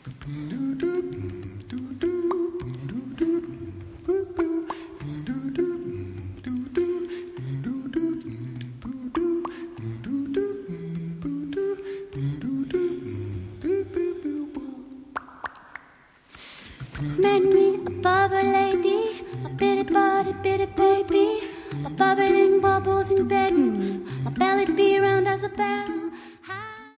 Made me a bubble lady, a bitty body, bitty baby, a bubbling bubbles in bed, my belly be round as a bell.